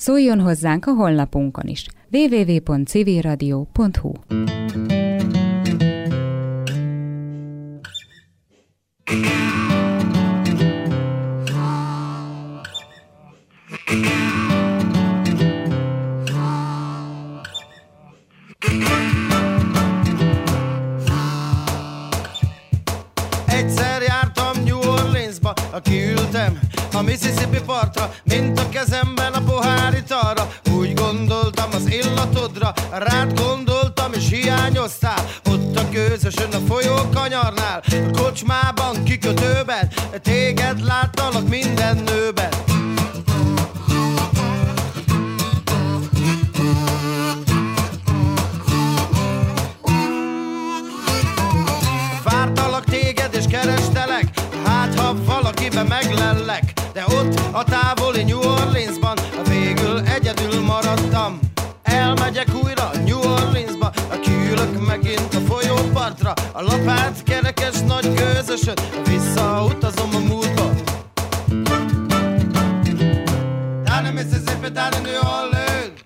Szóljon hozzánk a honlapunkon is. www.civilradio.hu. Egyszer jártam New Orleansba, kiültem a Mississippi partra, mint a kezemben a pohár italra. Úgy gondoltam az illatodra, rád gondoltam és hiányoztál. Ott a közösön a folyó kanyarnál, a kocsmában, kikötőben, téged láttalak minden nőben. Vártalak téged és kerestelek, hát ha valakiben meglellek. De ott a távoli New Orleansban végül egyedül maradtam. Elmegyek újra New Orleansba, kiülök megint a folyópartra, a lapát kerekes nagy gőzösön, visszautazom a múltba. Down in Mississippi, down in New Orleans.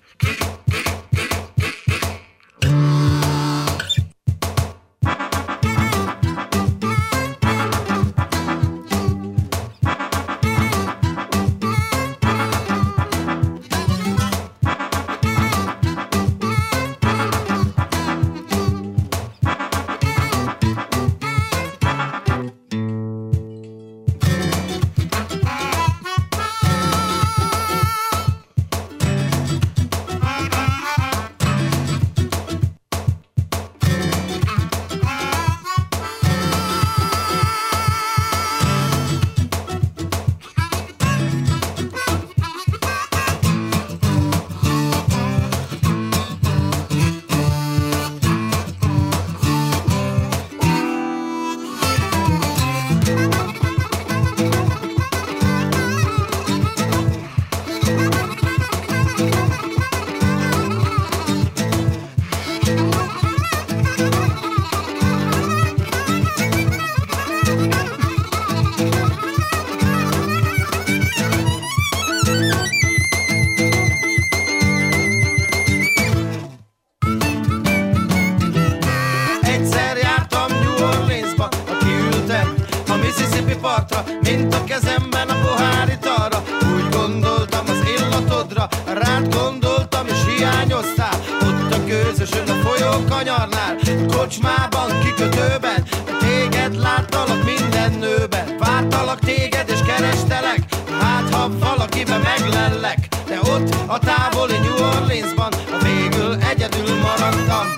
Mint a kezemben a pohár italra, úgy gondoltam az illatodra, rád gondoltam és hiányoztál. Ott a közösön a folyó kanyarnál, a kocsmában, kikötőben, téged láttalak minden nőben. Vártalak téged és kerestelek, hát ha valakiben meglellek. De ott a távoli New Orleansban végül egyedül maradtam.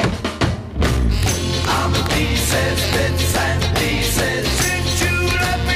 Bits and pieces, since you left me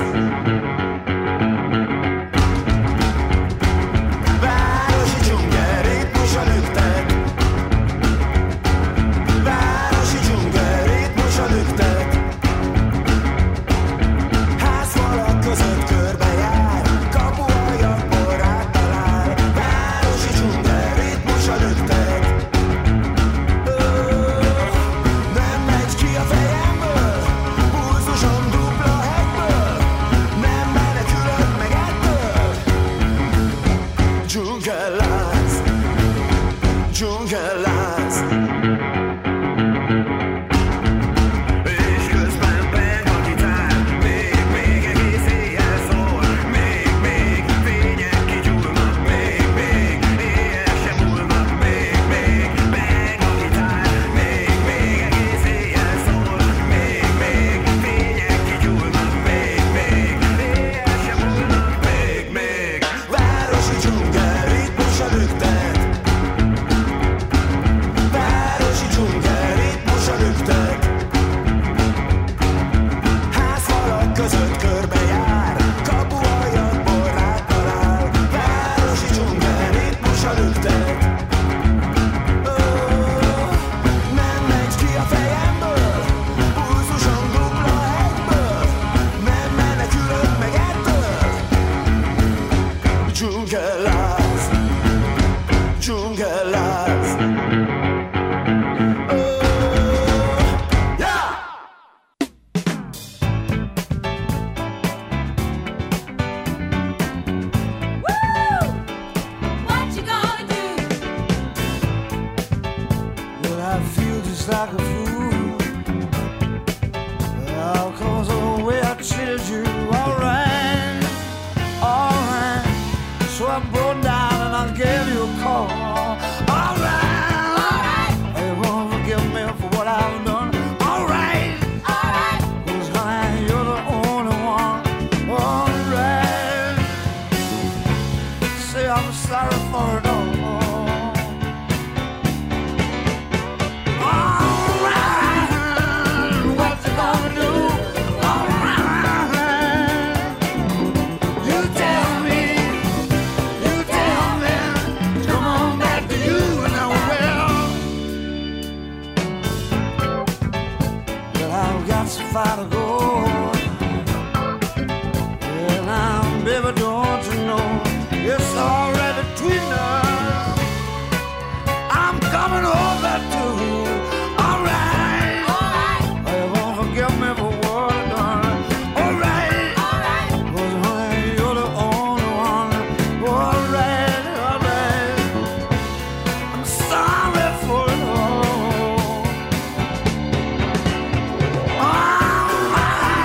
Városi dzsungel, ritmusa lüktet. Városi dzsungel, ritmusa lüktet. Házfalak között körbejár, kapualjakból rád talál. Városi dzsungel, ritmusa lüktet. Nem megy ki a fejemből, pulzusom dupla hegyből. Nem menekülök meg ettől. Dzsungelláz, dzsungelláz. És közben peng a gitár, még egész éjjel szól. Még fények kigyúlnak, még éjjel sem múlnak. Még peng a gitár, még egész éjjel szól. Még fények kigyúlnak, még éjjel sem múlnak. Még városi dzsungel, ritmusa lüktet. Városi dzsungel, ritmusa lüktet. Házfalak között körbejár, kapualjakból rád talál. Városi dzsungel, ritmusa lüktet. Nem megy ki a fejemből, pulzusom dupla hegyből. Nem menekülök meg ettől. Dzsungelláz, dzsungelláz. Yeah! What you gonna do? Well, I feel just like a fool. Well, 'cause of the way I treated you. Alright, alright. So I brought down and I gave you a call. Alright, you won't forgive me for what I've done. Alright, 'cause honey, you're the only one. Alright, say I'm sorry for it all. Alright, what you gonna do? Alright, you tell me, come on back to you and I will. Well, I've got so far to go. Well, now, baby, don't you know it's already between us. I'm coming over to you. Alright, you won't forgive me for what I've done. Alright, 'cause honey, you're the only one. Alright, I'm sorry for it all.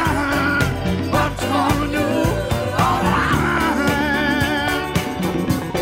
Alright, what you gonna do? Alright,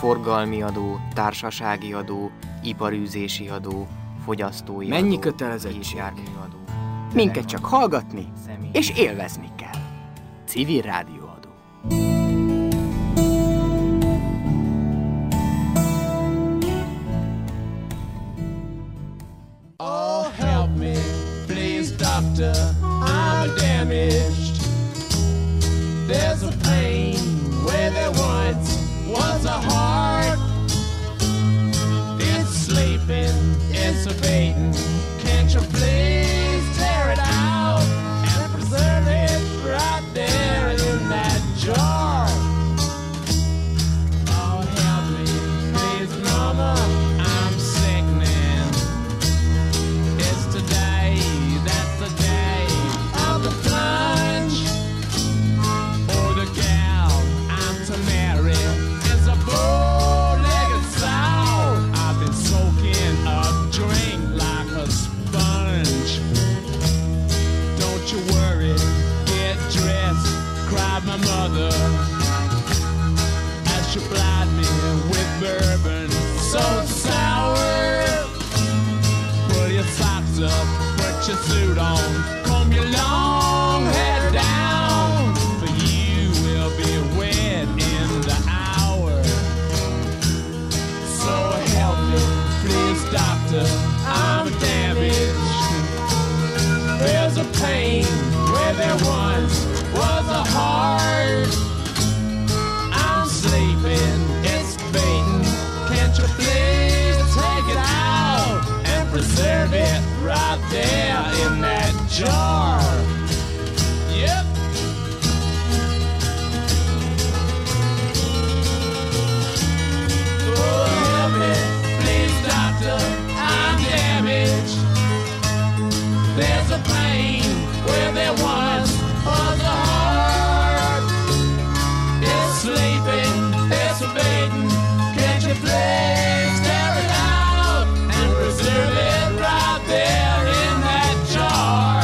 forgalmi adó, társasági adó, iparűzési adó, fogyasztói Mennyi adó, kötelezettség? járműadó. Minket csak hallgatni személy- és élvezni kell. Civil rádióadó. Oh, help me, please, doctor, I'm damaged. There's a pain where there once was a heart. It's sleeping, it's evading. Can't you please tear it out and preserve it right there in that jar? Oh, help me, please, mama, I'm sickening. It's today, that's the day of the plunge. Oh, the gal I'm to marry is a bow-legged sow. I've been soaking a drink like a sponge. Don't you worry, get dressed, cried my mother, as she plied me with bourbon so sour. Pull your socks up, put your suit on, comb your long hair down, for you will be wet in the hour. So help me, please, doctor, I'm damaged. There's a pain where there once was a heart. I'm sleeping, it's fading. Can't you please take it out and preserve it right there in that jar? Yep. Oh, help me, please, doctor, I'm damaged. There's a pain where there once was a heart. It's sleeping, it's fading. Can't you please tear it out and preserve it right there in that jar?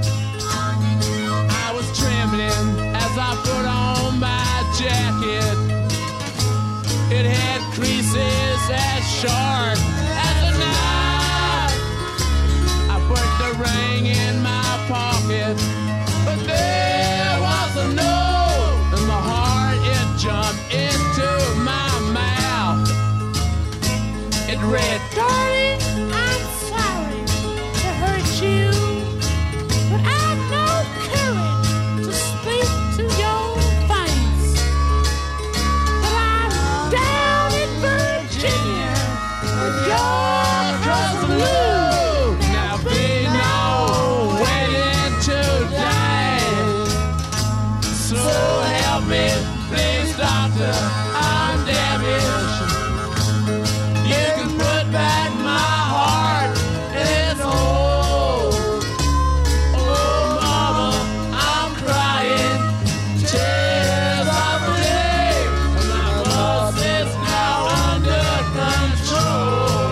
I was trembling as I put on my jacket. It had creases as sharp as a knife. I put the ring in my pocket, but there was a note in my heart. It jumped into my mouth. It read, Darling, I'm sorry to hurt you, but I've no courage to speak to your face. But I'm down in Virginia with your cousin Lou. now be no waiting to die. So help me, please, doctor, I'm damaged. You can put back my heart in its hole. Oh, mama, I'm crying tears of relief. My pulse is now under control.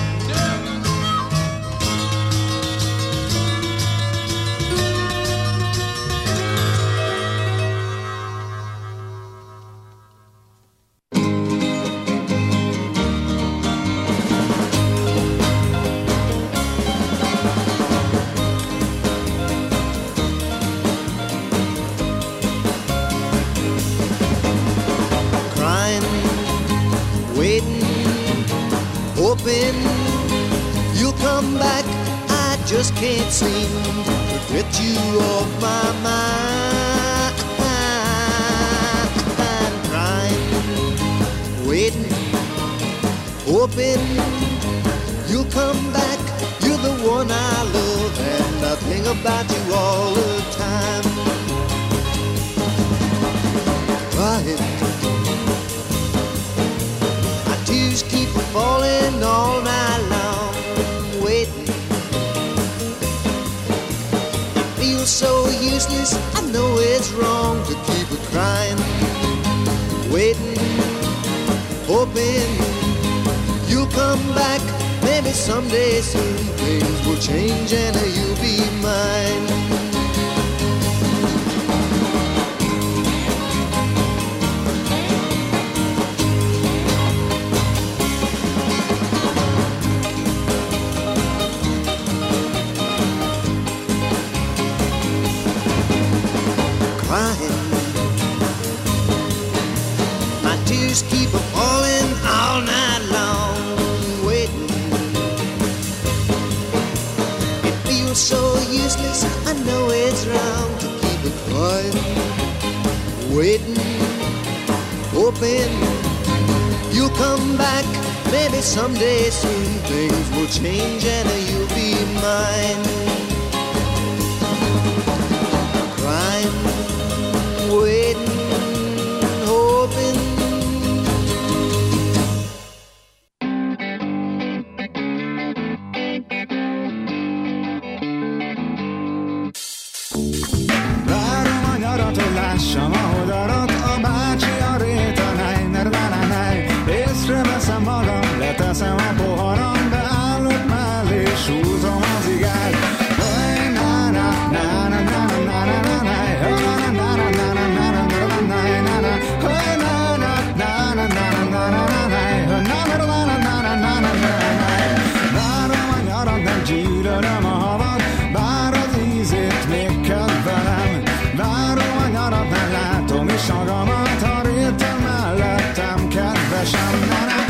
Crying, waiting, hoping you'll come back. I just can't seem to get you off my mind. I'm crying, waiting, hoping you'll come back. You're the one I love, and I think about you all the time. Crying, my tears keep falling all night long, waiting. It feels so useless, I know it's wrong to keep crying, waiting, hoping you'll come back. Maybe someday soon things will change and you'll be mine. days round to keep it quiet, waiting, hoping you'll come back. Maybe someday soon things will change and you'll be mine. Crying, waiting, hoping. Várom a nyarat, hogy lássam, ahogy arat a bácsi a réten, hely, észreveszem magam, leteszem a poharam, beállok mellé, és húzom az igát. Várom a nyarat, nem gyűlölöm a havat, bár az ízét még kedvelem. Várom a nyarat, nem látom is magamat, ha réten mellettem kedvesem.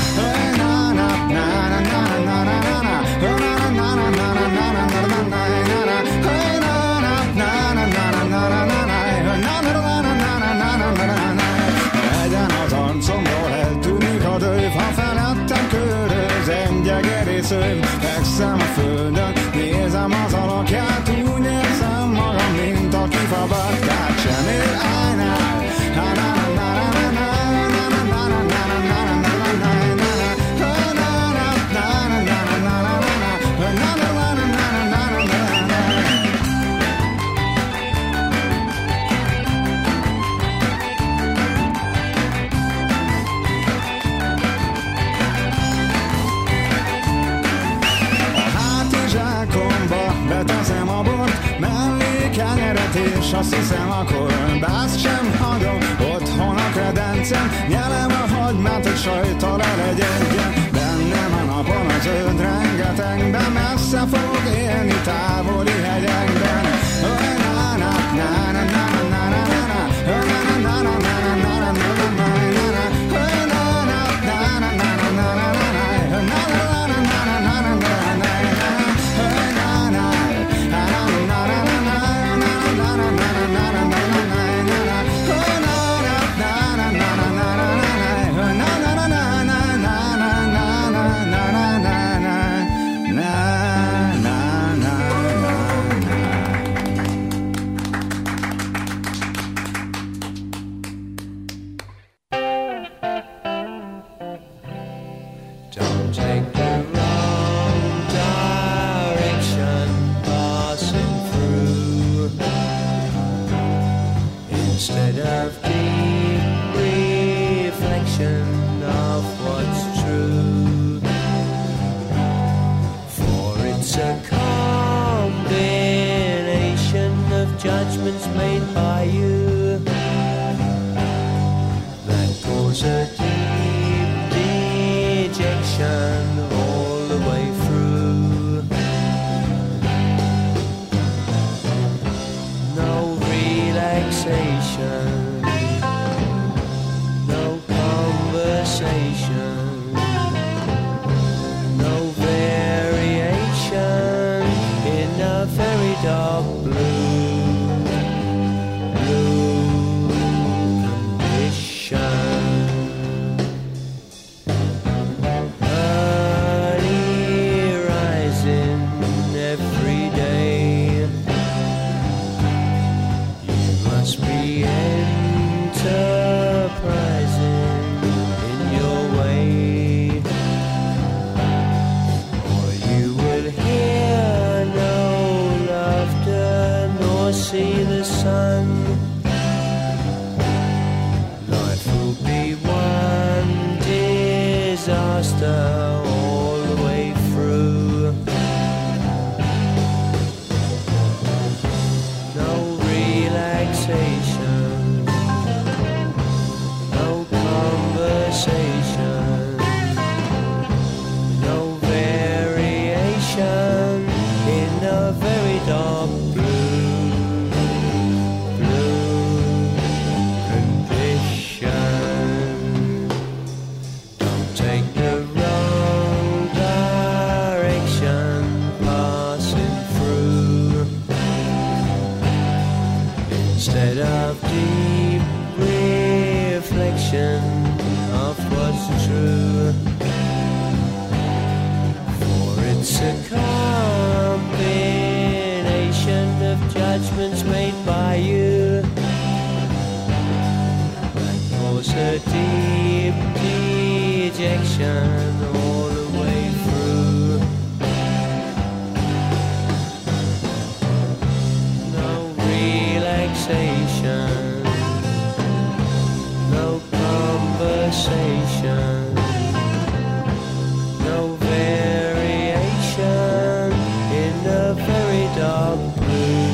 Legyen az arcomról eltűnik a dőv, ha felettem köröz engyegerészőv. Fekszem a földön, nézem az alakját, úgy érzem magam, mint aki fabatkát sem ér. Beteszem a bort, mellé kenyeret, és azt hiszem, akkor bászt sem hagyom. Otthon a kredencem, nyelem a hagymát, hogy sajttal elegyedjen. Bennem a napon az zöld rengetegben, messze fog élni távoli hegyekben. Judgments made by you that cause a deep dejection all the way through. No relaxation, no conversation, no variation in a very dark blue. See the sun, life will be one disaster all the way through. No relaxation, no conversation, no variation in a very dark take the wrong all the way through. No relaxation, no conversation, no variation in the very dark blue.